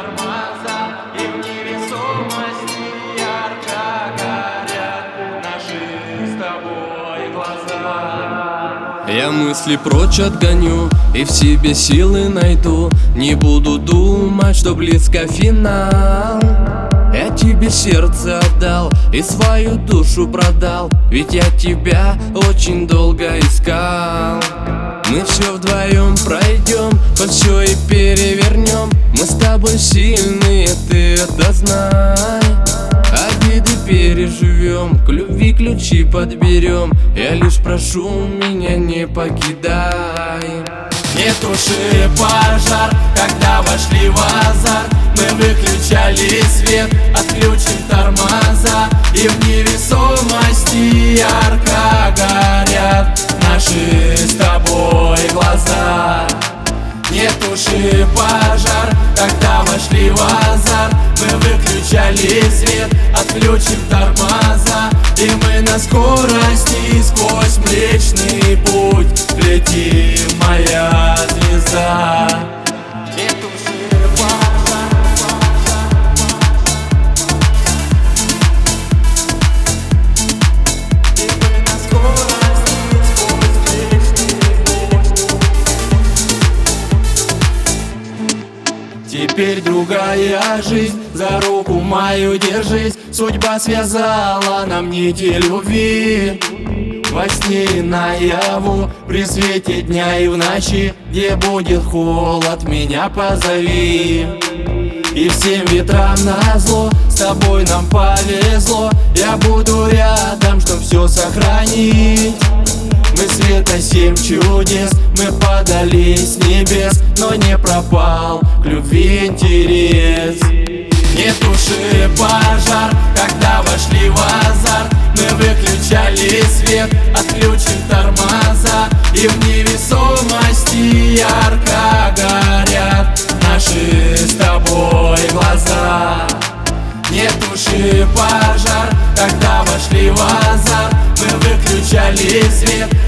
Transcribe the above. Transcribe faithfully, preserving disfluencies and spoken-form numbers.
тормоза, и в невесомости ярко горят наши с тобой глаза. Я мысли прочь отгоню и в себе силы найду. Не буду думать, что близко финал. Я тебе сердце отдал и свою душу продал, ведь я тебя очень долго искал. Мы все вдвоем пройдем, хоть все и перевернем. Мы с тобой сильные, ты это знай. Обиды переживем, к любви ключи подберем. Я лишь прошу, меня не покидай. Не туши пожар, когда вошли в азарт. Мы выключали свет, отключим тормоза, и в невесомости ярко горят наши с тобой глаза. Не туши пожар, когда вошли в азарт. Мы выключали свет, отключим тормоза, и мы на скорости сквозь Млечный Путь летим, моя звезда. Не туши пожар, и мы на скорости сквозь Млечный Путь. Теперь другая жизнь, за руку мою держись. Судьба связала нам нити любви. Во сне и наяву, при свете дня и в ночи, где будет холод, меня позови. И всем ветрам назло, с тобой нам повезло. Я буду рядом, чтоб все сохранить. Мы света семь чудес, мы падали с небес, но не пропал к любви интерес. Не туши пожар, когда вошли в азарт. Мы выключали свет, отключим тормоза, и в невесомости ярко горят наши с тобой глаза. Не туши пожар, когда вошли в азарт. Мы выключали свет,